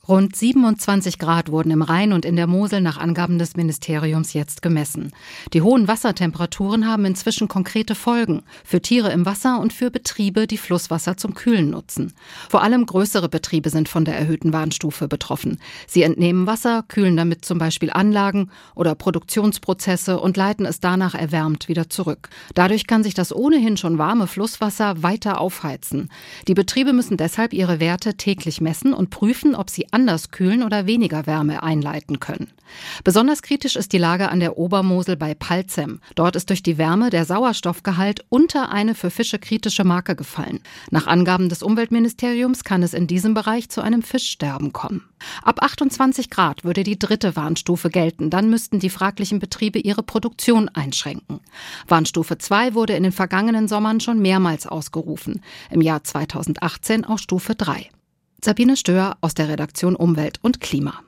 Rund 27 Grad wurden im Rhein und in der Mosel nach Angaben des Ministeriums jetzt gemessen. Die hohen Wassertemperaturen haben inzwischen konkrete Folgen für Tiere im Wasser und für Betriebe, die Flusswasser zum Kühlen nutzen. Vor allem größere Betriebe sind von der erhöhten Warnstufe betroffen. Sie entnehmen Wasser, kühlen damit zum Beispiel Anlagen oder Produktionsprozesse und leiten es danach erwärmt wieder zurück. Dadurch kann sich das ohnehin schon warme Flusswasser weiter aufheizen. Die Betriebe müssen deshalb ihre Werte täglich messen und prüfen, ob sie anders kühlen oder weniger Wärme einleiten können. Besonders kritisch ist die Lage an der Obermosel bei Palzem. Dort ist durch die Wärme der Sauerstoffgehalt unter eine für Fische kritische Marke gefallen. Nach Angaben des Umweltministeriums kann es in diesem Bereich zu einem Fischsterben kommen. Ab 28 Grad würde die 3. Warnstufe gelten. Dann müssten die fraglichen Betriebe ihre Produktion einschränken. Warnstufe 2 wurde in den vergangenen Sommern schon mehrmals ausgerufen. Im Jahr 2018 auch Stufe 3. Sabine Stöhr aus der Redaktion Umwelt und Klima.